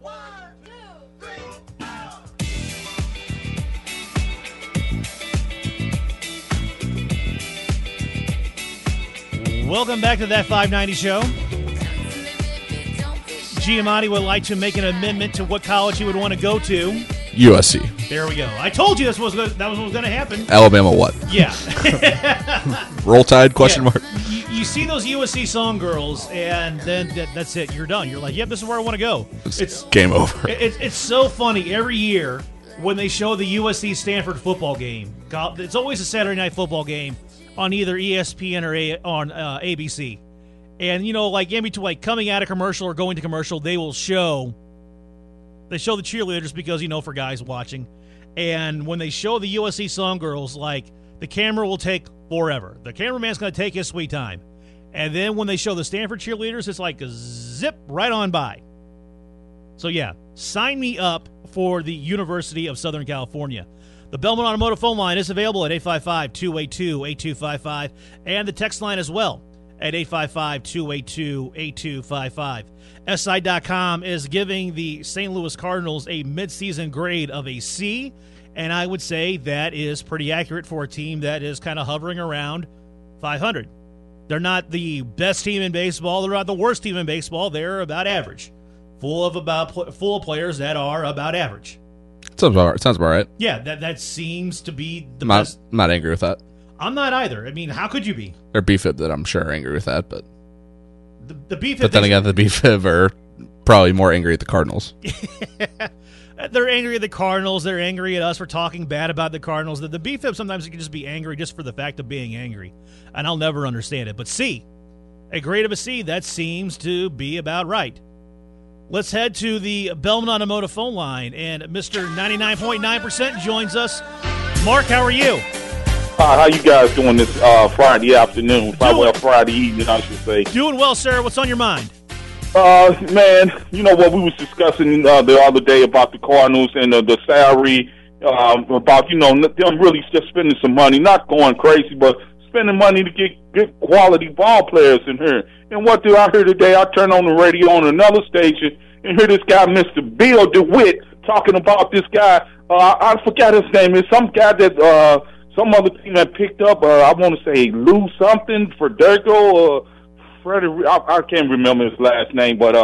Welcome back to That 590 Show. Giamatti would like to make an amendment to what college he would want to go to. USC. There we go. I told you that was what was going to happen. Alabama what? Yeah. Roll Tide, question mark. You see those USC song girls, and then that's it. You're done. You're like, yep, this is where I want to go. It's game over. It's so funny every year when they show the USC-Stanford football game. It's always a Saturday night football game on either ESPN or on ABC. And, like in between, like coming out of commercial or going to commercial, they show the cheerleaders because, for guys watching. And when they show the USC song girls, like, the camera will take forever. The cameraman's going to take his sweet time. And then when they show the Stanford cheerleaders, it's like a zip right on by. So, yeah, sign me up for the University of Southern California. The Belmont Automotive phone line is available at 855-282-8255 and the text line as well at 855-282-8255. SI.com is giving the St. Louis Cardinals a midseason grade of a C, and I would say that is pretty accurate for a team that is kind of hovering around 500. They're not the best team in baseball. They're not the worst team in baseball. They're about average, full of players that are about average. Sounds about right. Yeah, that seems to be the best. I'm not angry with that. I'm not either. I mean, how could you be? Or BFIB that I'm sure are angry with that, but the BFIB. But then again, the BFIB are probably more angry at the Cardinals. They're angry at the Cardinals. They're angry at us for talking bad about the Cardinals. The BFIB sometimes can just be angry just for the fact of being angry, and I'll never understand it. But C, a grade of a C, that seems to be about right. Let's head to the Belmont Automotive phone line, and Mr. 99.9% joins us. Mark, how are you? How you guys doing this Friday afternoon? Friday evening, I should say. Doing well, sir. What's on your mind? Man, you know what we was discussing the other day about the Cardinals and the salary, about, them really just spending some money, not going crazy, but spending money to get good quality ball players in here. And what do I hear today? I turn on the radio on another station and hear this guy, Mr. Bill DeWitt, talking about this guy. I forgot his name. It's some guy that some other team that picked up. I want to say Lou something, Federico, or Freddie. I can't remember his last name, but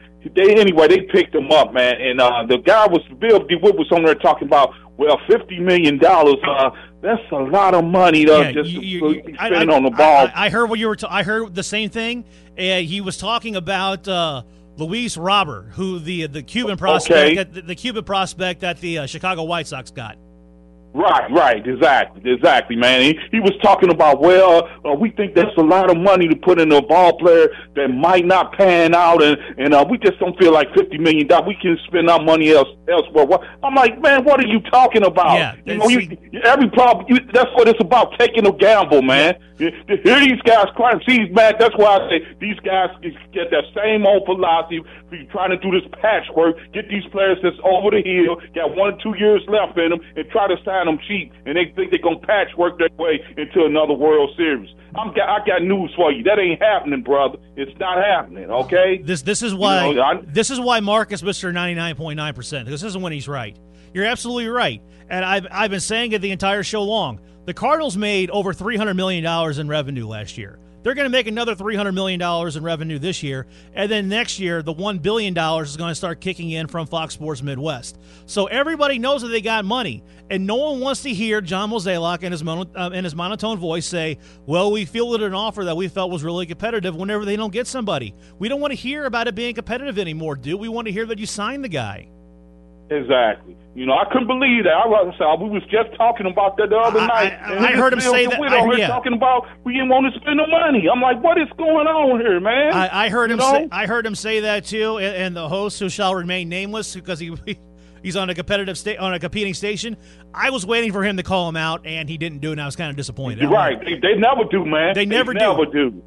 they picked him up, man. And the guy Bill DeWitt was on there talking about, well, $50 million. That's a lot of money spending on the ball. I heard what you were. I heard the same thing. He was talking about Luis Robert, who the Cuban prospect, the Cuban prospect that the Chicago White Sox got. Right, exactly, man. He was talking about, we think that's a lot of money to put in a ball player that might not pan out, and we just don't feel like $50 million. We can spend our money elsewhere. I'm like, man, what are you talking about? Yeah, every problem. That's what it's about, taking a gamble, man. Hear these guys crying. See, man, that's why I say these guys get that same old philosophy. You're trying to do this patchwork, get these players that's over the hill, got 1 or 2 years left in them, and try to sign them cheap, and they think they're going to patchwork their way into another World Series. I got news for you. That ain't happening, brother. It's not happening, okay? This is why this is why Mark is Mr. 99.9%. This isn't when he's right. You're absolutely right. And I've been saying it the entire show long. The Cardinals made over $300 million in revenue last year. They're going to make another $300 million in revenue this year. And then next year, the $1 billion is going to start kicking in from Fox Sports Midwest. So everybody knows that they got money. And no one wants to hear John Mozeliak in his monotone voice say, well, we fielded an offer that we felt was really competitive whenever they don't get somebody. We don't want to hear about it being competitive anymore, dude. We want to hear that you signed the guy. Exactly. I couldn't believe that. We was just talking about that the other night. I heard him say that. Talking about we didn't want to spend the money. I'm like, what is going on here, man? I heard him. I heard him say that too. And the host, who shall remain nameless, because he's on a competing station. I was waiting for him to call him out, and he didn't do it. And I was kind of disappointed. You're right. They never do, man. They never do.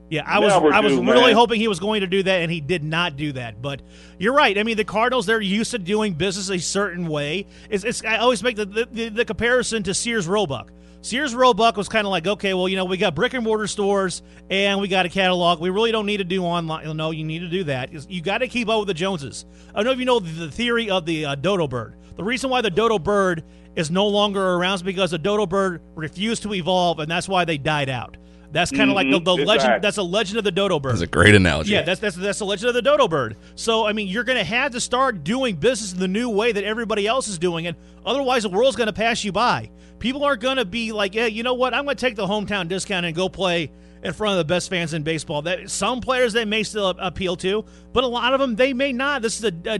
Yeah, I was really hoping he was going to do that, and he did not do that. But you're right. I mean, the Cardinals, they're used to doing business a certain way. I always make the comparison to Sears Roebuck. Sears Roebuck was kind of like, okay, well, we got brick and mortar stores and we got a catalog. We really don't need to do online. No, you need to do that. You got to keep up with the Joneses. I don't know if you know the theory of the dodo bird. The reason why the dodo bird is no longer around is because the dodo bird refused to evolve, and that's why they died out. That's kind of like the legend. That's a legend of the dodo bird. That's a great analogy. Yeah, that's the legend of the dodo bird. So, I mean, you're going to have to start doing business in the new way that everybody else is doing it. Otherwise, the world's going to pass you by. People aren't going to be like, yeah, you know what? I'm going to take the hometown discount and go play in front of the best fans in baseball. That some players they may still appeal to, but a lot of them they may not. This is a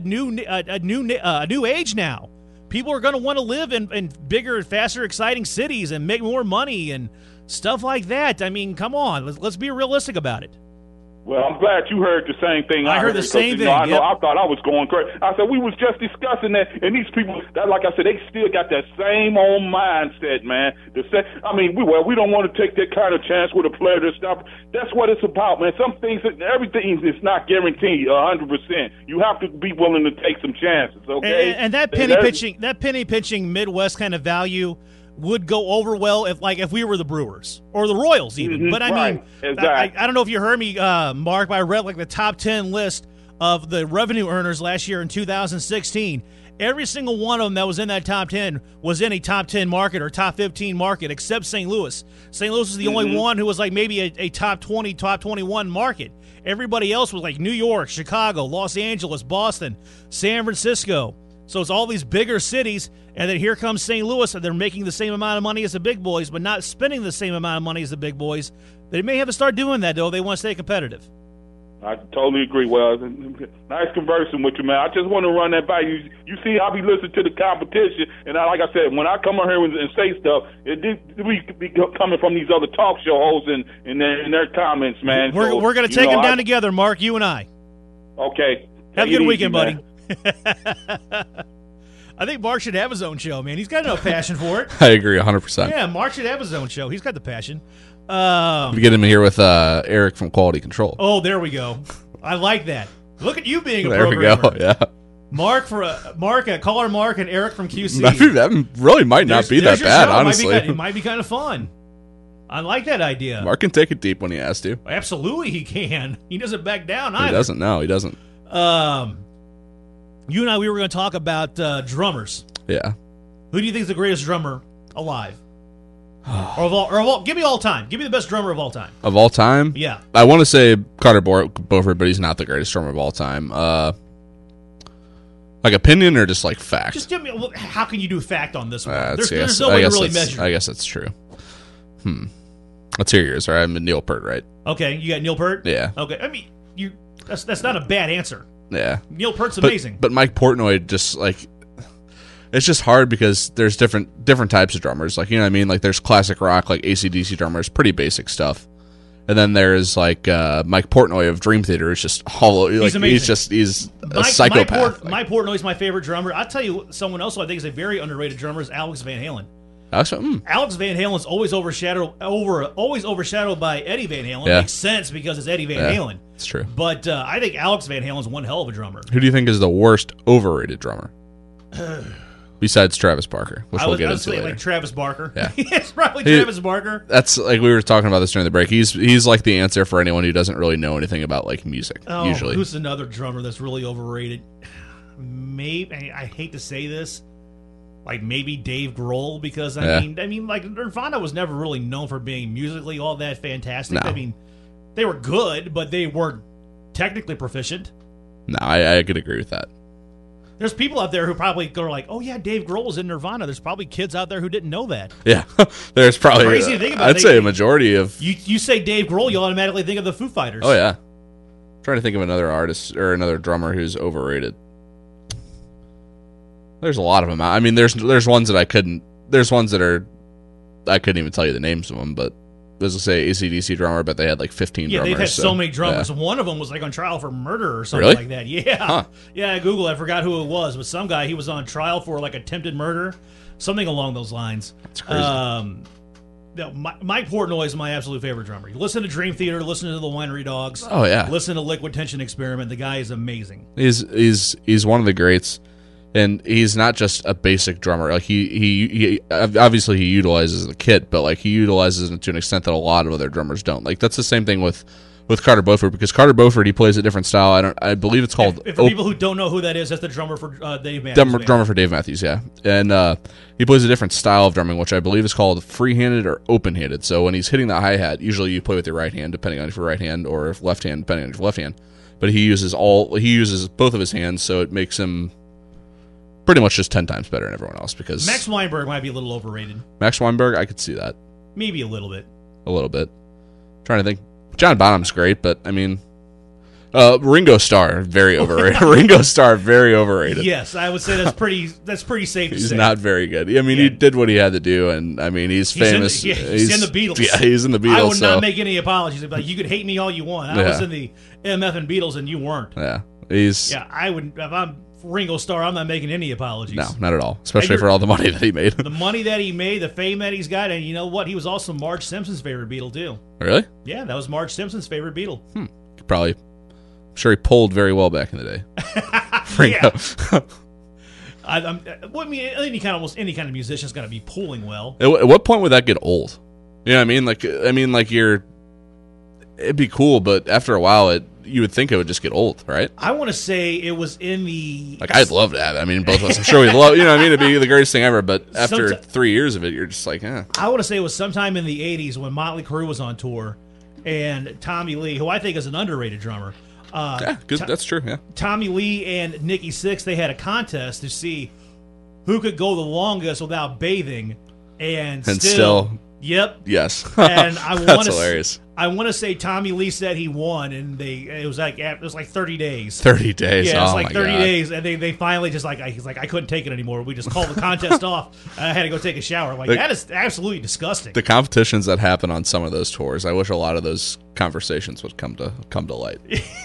new age now. People are going to want to live in bigger, faster, exciting cities and make more money and stuff like that. I mean, come on. Let's be realistic about it. Well, I'm glad you heard the same thing. I heard the same thing. I thought I was going crazy. I said, we was just discussing that, and these people, that, like I said, they still got that same old mindset, man. We don't want to take that kind of chance with a player to stop. That's what it's about, man. Some things, everything is not guaranteed 100%. You have to be willing to take some chances, okay? And that penny pinching Midwest kind of value would go over well if we were the Brewers or the Royals even. Mm-hmm, but I mean, exactly. I don't know if you heard me, Mark, but I read the top 10 list of the revenue earners last year in 2016. Every single one of them that was in that top 10 was in a top 10 market or top 15 market except St. Louis. St. Louis was the only one who was maybe a top 20, top 21 market. Everybody else was New York, Chicago, Los Angeles, Boston, San Francisco. So it's all these bigger cities, and then here comes St. Louis, and they're making the same amount of money as the big boys, but not spending the same amount of money as the big boys. They may have to start doing that, though. They want to stay competitive. I totally agree. Well, nice conversing with you, man. I just want to run that by you. You see, I'll be listening to the competition, and like I said, when I come on here and say stuff, it be coming from these other talk show hosts and their comments, man. We're going to take them down together, Mark, you and I. Okay. Have a good weekend, buddy. I think Mark should have his own show, man. He's got enough passion for it. I agree 100%. Yeah, Mark should have his own show. He's got the passion. We get him here with Eric from Quality Control. Oh, there we go. I like that. Look at you being a there programmer. We go, yeah. Caller Mark and Eric from QC. That really might not be that bad, honestly. It might be kind of fun. I like that idea. Mark can take it deep when he has to. Absolutely he can. He doesn't back down either. He doesn't, no, he doesn't. You and I, we were going to talk about drummers. Yeah. Who do you think is the greatest drummer alive? or of all, give me all time. Give me the best drummer of all time. Of all time? Yeah. I want to say Carter Beauford, but he's not the greatest drummer of all time. Opinion or just fact? Just give me. How can you do fact on this one? There's no way to really measure. I guess that's true. Let's hear yours. All right, I'm Neil Peart, right? Okay, you got Neil Peart? Yeah. Okay, I mean, that's not a bad answer. Yeah. Neil Peart's amazing. But Mike Portnoy just it's just hard because there's different types of drummers. You know what I mean? There's classic rock, AC/DC drummers, pretty basic stuff. And then there's Mike Portnoy of Dream Theater. It's just all he's amazing. He's a psychopath. Mike Portnoy's my favorite drummer. I'll tell you someone else who I think is a very underrated drummer is Alex Van Halen. Alex Van Halen's always overshadowed by Eddie Van Halen. Yeah. Makes sense because it's Eddie Van Halen. It's true. But I think Alex Van Halen's one hell of a drummer. Who do you think is the worst overrated drummer? Besides Travis Barker, which we'll get into later. Travis Barker. Yeah. It's probably Travis Barker. That's we were talking about this during the break. He's the answer for anyone who doesn't really know anything about music. Usually, who's another drummer that's really overrated? Maybe I hate to say this. Maybe Dave Grohl, because I mean, Nirvana was never really known for being musically all that fantastic. No. I mean, they were good, but they weren't technically proficient. No, I could agree with that. There's people out there who probably go oh yeah, Dave Grohl was in Nirvana. There's probably kids out there who didn't know that. Yeah, there's probably crazy to think about. I'd say a majority of you say Dave Grohl, you automatically think of the Foo Fighters. Oh yeah, I'm trying to think of another artist or another drummer who's overrated. There's a lot of them. I mean, there's ones that I couldn't even tell you the names of them, but as I say, AC/DC drummer, but they had 15 drummers. Yeah, they've had so many drummers. Yeah. One of them was on trial for murder or something like that. Yeah. Huh. Yeah, I Googled. I forgot who it was, but some guy, he was on trial for attempted murder, something along those lines. That's crazy. no, Mike Portnoy is my absolute favorite drummer. You listen to Dream Theater, listen to the Winery Dogs. Oh yeah, listen to Liquid Tension Experiment. The guy is amazing. He's one of the greats, and he's not just a basic drummer. Like he obviously he utilizes the kit, but like he utilizes it to an extent that a lot of other drummers don't. Like that's the same thing with Carter Beauford, because Carter Beauford, he plays a different style. I believe it's called. If for people who don't know who that is, that's the drummer for Dave Matthews. Drummer for Dave Matthews, yeah. And he plays a different style of drumming, which I believe is called free-handed or open-handed. So when he's hitting the hi-hat, usually you play with your right hand, depending on if your right hand, or if left hand, depending on your left hand. But he uses both of his hands, so it makes him pretty much just 10 times better than everyone else. Because Max Weinberg might be a little overrated. Max Weinberg, I could see that. Maybe a little bit. A little bit. Trying to think. John Bonham's great, but I mean, Ringo Starr, very overrated. Ringo Starr, very overrated. Yes, I would say that's pretty safe to say. He's not very good. I mean, he did what he had to do, and I mean, he's famous. He's in the Beatles. Yeah, he's in the Beatles. I would not make any apologies. I'd be like, you could hate me all you want. I was in the MF and Beatles, and you weren't. Yeah, I wouldn't. If I'm Ringo Starr, I'm not making any apologies. No, not at all. Especially for all the money that he made. The money that he made, the fame that he's got, and you know what? He was also Marge Simpson's favorite Beatle too. Really? Yeah, that was Marge Simpson's favorite Beatle. Probably. I'm sure he pulled very well back in the day. Ringo. I mean, any kind of musician's got to be pulling well. At what point would that get old? You know what I mean? Like it'd be cool, but after a while, you would think it would just get old, right? I want to say it was in the... Like, I'd love to have it. I mean, both of us, I'm sure we'd love, you know what I mean? It'd be the greatest thing ever, but after 3 years of it, you're just like, eh. I want to say it was sometime in the 80s when Motley Crue was on tour, and Tommy Lee, who I think is an underrated drummer. Yeah, good. That's true, yeah. Tommy Lee and Nikki Sixx, they had a contest to see who could go the longest without bathing, and still Yep. Yes. And That's hilarious. I want to say Tommy Lee said he won, and it was like 30 days. 30 days. Yeah, it's oh like my 30 God. days, and they finally just he's like, I couldn't take it anymore. We just called the contest off. I had to go take a shower. That is absolutely disgusting. The competitions that happen on some of those tours, I wish a lot of those conversations would come to light.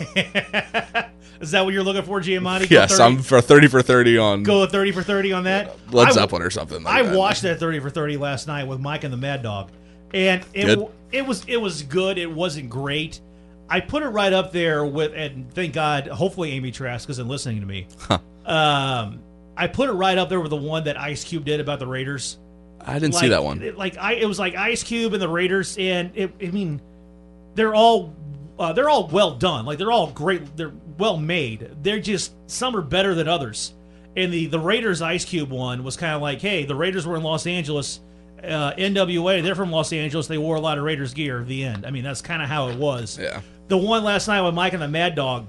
Is that what you're looking for, Giamatti? Yes, I'm for 30 for 30 on. Go 30 for 30 on that. Led Zeppelin or something. Like I watched that 30 for 30 last night with Mike and the Mad Dog, and it was good. It wasn't great. I put it right up there with, and thank God, hopefully Amy Trask isn't listening to me. Huh. I put it right up there with the one that Ice Cube did about the Raiders. I didn't see that one. It was like Ice Cube and the Raiders, and they're all well done. Like, they're all great. They're well made. They're just, some are better than others. And the Raiders Ice Cube one was kind of like, hey, the Raiders were in Los Angeles. NWA, they're from Los Angeles. They wore a lot of Raiders gear. The end. I mean, that's kind of how it was. Yeah. The one last night with Mike and the Mad Dog,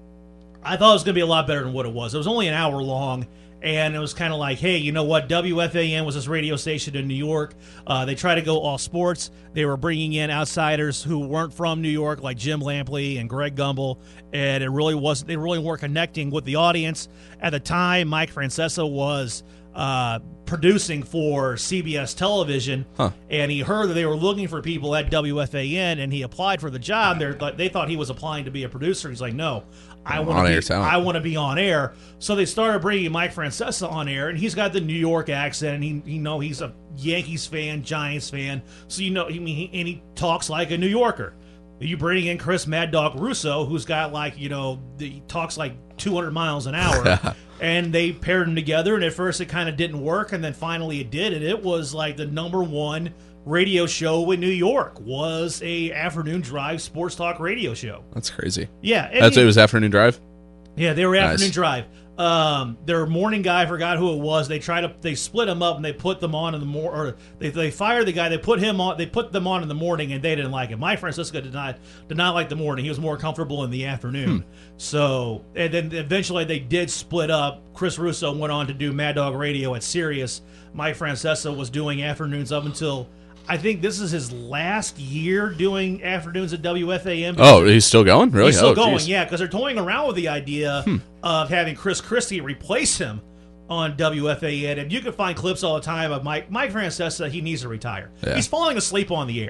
I thought it was going to be a lot better than what it was. It was only an hour long. And it was kind of like, hey, you know what? WFAN was this radio station in New York. They tried to go all sports. They were bringing in outsiders who weren't from New York, like Jim Lampley and Greg Gumbel. And it really wasn't. They really weren't connecting with the audience at the time. Mike Francesa was producing for CBS television, and he heard that they were looking for people at WFAN, and he applied for the job. They thought he was applying to be a producer. He's like, no. I want to be on air. So they started bringing Mike Francesa on air, and he's got the New York accent, and he's a Yankees fan, Giants fan. So and he talks like a New Yorker. You bring in Chris Mad Dog Russo, who's got he talks like 200 miles an hour, and they paired them together. And at first it kind of didn't work, and then finally it did, and it was like the #1 radio show in New York was a afternoon drive sports talk radio show. That's crazy. Yeah. It was afternoon drive? Yeah, they were afternoon drive. Their morning guy, I forgot who it was. They split them up and they put them on in the morning, or they fired the guy. They put them on in the morning, and they didn't like it. Mike Francesa did not like the morning. He was more comfortable in the afternoon. So, and then eventually they did split up. Chris Russo went on to do Mad Dog Radio at Sirius. Mike Francesa was doing afternoons up until, I think this is his last year doing afternoons at WFAN. Oh, he's still going? Really? He's still going, geez. yeah, because they're toying around with the idea of having Chris Christie replace him on WFAN. And you can find clips all the time of Mike Francesa. He needs to retire. Yeah. He's falling asleep on the air.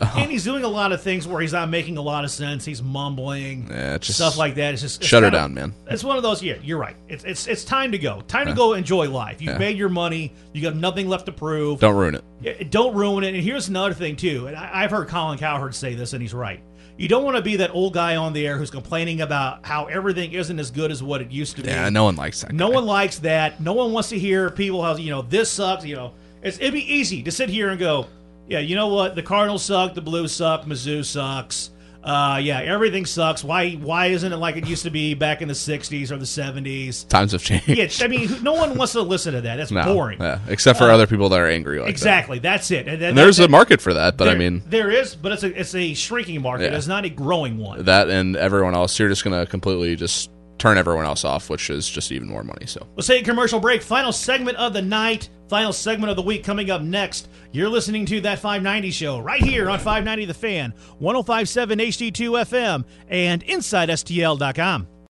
And he's doing a lot of things where he's not making a lot of sense. He's mumbling, just stuff like that. It's just shut her down, man. It's one of those. Yeah, you're right. It's time to go. Time to go enjoy life. You've made your money. You got nothing left to prove. Don't ruin it. Yeah, don't ruin it. And here's another thing too. And I've heard Colin Cowherd say this, and he's right. You don't want to be that old guy on the air who's complaining about how everything isn't as good as what it used to be. Yeah, no one likes that. No one likes that. No one wants to hear people how this sucks. It'd be easy to sit here and go, yeah, you know what? The Cardinals suck. The Blues suck. Mizzou sucks. Yeah, everything sucks. Why isn't it like it used to be back in the 60s or the 70s? Times have changed. Yeah, I mean, no one wants to listen to that. That's boring. Yeah, except for other people that are angry like exactly, that. That's it. And there's a market for that, but there is, but it's a shrinking market. Yeah. It's not a growing one. That and everyone else, you're just going to completely just turn everyone else off, which is just even more money. So let's take a commercial break. Final segment of the night, final segment of the week coming up next. You're listening to That 590 Show right here on 590 The Fan, 105.7 HD2 FM, and InsideSTL.com.